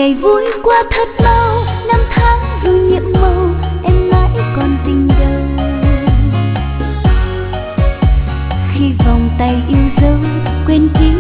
Ngày vui qua thật mau, năm tháng rồi nhiệm màu, em mãi còn tình đầu. Khi vòng tay yêu dấu quên kín